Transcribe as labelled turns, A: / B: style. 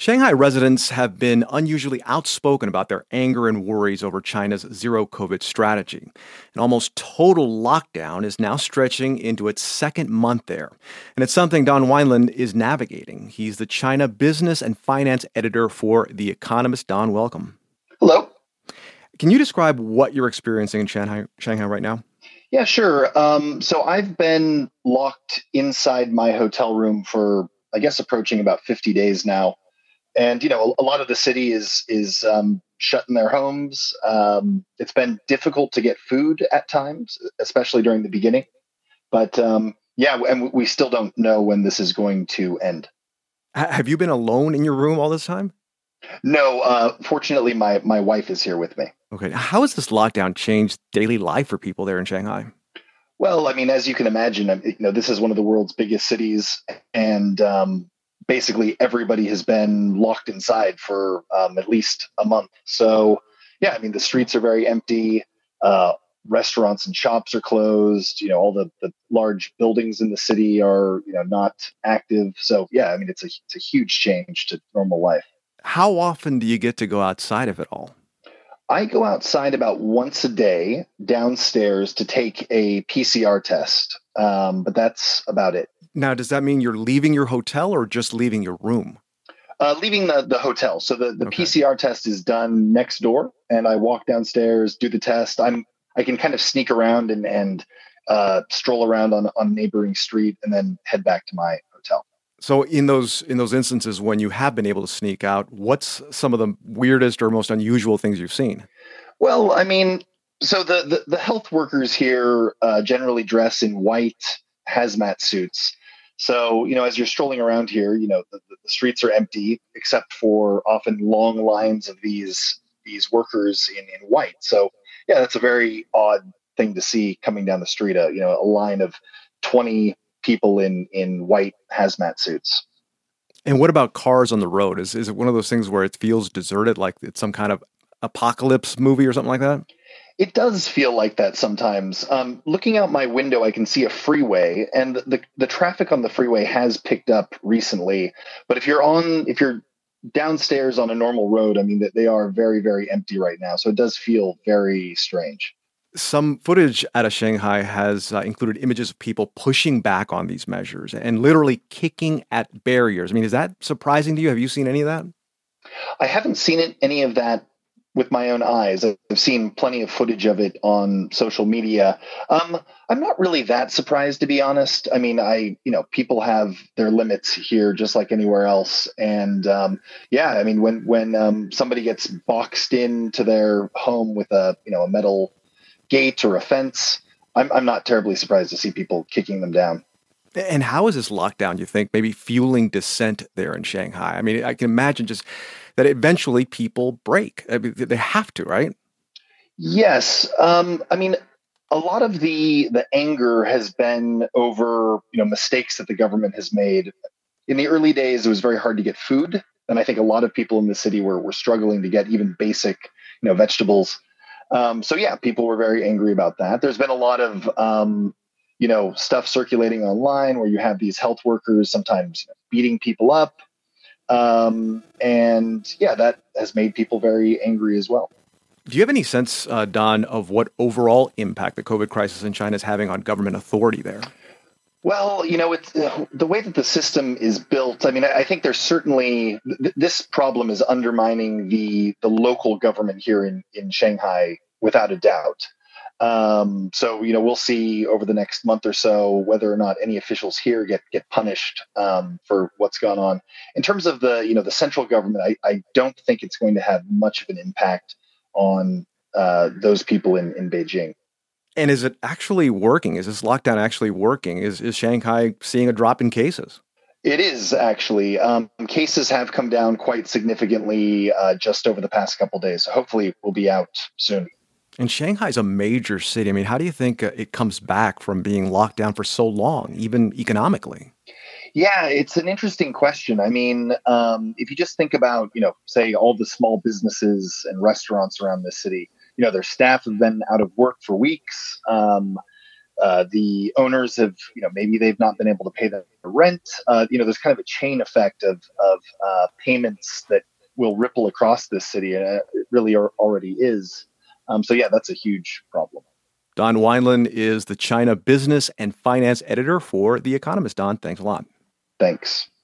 A: Shanghai residents have been unusually outspoken about their anger and worries over China's zero COVID strategy. An almost total lockdown is now stretching into its second month there. And it's something Don Wineland is navigating. He's the China business and finance editor for The Economist. Don, welcome.
B: Hello.
A: Can you describe what you're experiencing in Shanghai right now?
B: Yeah, sure. So I've been locked inside my hotel room for, I guess, approaching about 50 days now. And, a lot of the city is shut in their homes. It's been difficult to get food at times, especially during the beginning. But yeah, and we still don't know when this is going to end.
A: Have you been alone in your room all this time?
B: No, fortunately, my wife is here with me.
A: Okay. How has this lockdown changed daily life for people there in Shanghai?
B: Well, I mean, as you can imagine, this is one of the world's biggest cities, and basically everybody has been locked inside for at least a month. So, yeah, I mean, the streets are very empty. Restaurants and shops are closed. All the large buildings in the city are, not active. So, yeah, I mean, it's a huge change to normal life.
A: How often do you get to go outside of it all?
B: I go outside about once a day downstairs to take a PCR test, but that's about it.
A: Now, does that mean you're leaving your hotel or just leaving your room?
B: Leaving the hotel. So the
A: Okay.
B: PCR test is done next door, and I walk downstairs, do the test. I can kind of sneak around and stroll around on a neighboring street, and then head back to my hotel.
A: So in those instances when you have been able to sneak out, what's some of the weirdest or most unusual things you've seen?
B: Well, I mean, so the health workers here generally dress in white hazmat suits. So, as you're strolling around here, the streets are empty except for often long lines of these workers in white. So, yeah, that's a very odd thing to see coming down the street. A line of 20 people in white hazmat suits.
A: And what about cars on the road? Is it one of those things where it feels deserted, like it's some kind of apocalypse movie or something like that?
B: It does feel like that sometimes. Looking out my window, I can see a freeway, and the traffic on the freeway has picked up recently. But if you're downstairs on a normal road, I mean, that they are very, very empty right now. So it does feel very strange.
A: Some footage out of Shanghai has included images of people pushing back on these measures and literally kicking at barriers. I mean, is that surprising to you? Have you seen any of that?
B: I haven't seen any of that with my own eyes. I've seen plenty of footage of it on social media. I'm not really that surprised, to be honest. I mean, people have their limits here, just like anywhere else. And yeah, I mean, when somebody gets boxed into their home with a metal gate or a fence, I'm not terribly surprised to see people kicking them down.
A: And how is this lockdown, you think, maybe fueling dissent there in Shanghai? I mean, I can imagine just that eventually people break. I mean, they have to, right?
B: Yes. I mean, a lot of the anger has been over, mistakes that the government has made. In the early days, it was very hard to get food. And I think a lot of people in the city were struggling to get even basic, vegetables. So yeah, people were very angry about that. There's been a lot of, stuff circulating online where you have these health workers sometimes beating people up. And yeah, that has made people very angry as well.
A: Do you have any sense, Don, of what overall impact the COVID crisis in China is having on government authority there?
B: Well, it's the way that the system is built. I mean, I think there's certainly this problem is undermining the local government here in Shanghai without a doubt. So, we'll see over the next month or so whether or not any officials here get punished for what's gone on. In terms of the central government, I don't think it's going to have much of an impact on those people in Beijing.
A: And is it actually working? Is this lockdown actually working? Is Shanghai seeing a drop in cases?
B: It is actually. Cases have come down quite significantly just over the past couple of days. So hopefully we'll be out soon.
A: And Shanghai's a major city. I mean, how do you think it comes back from being locked down for so long, even economically?
B: Yeah, it's an interesting question. I mean, if you just think about, say all the small businesses and restaurants around this city, their staff have been out of work for weeks. The owners have, maybe they've not been able to pay the rent. There's kind of a chain effect of payments that will ripple across this city. It really already is. So yeah, that's a huge problem.
A: Don Wineland is the China business and finance editor for The Economist. Don, thanks a lot.
B: Thanks.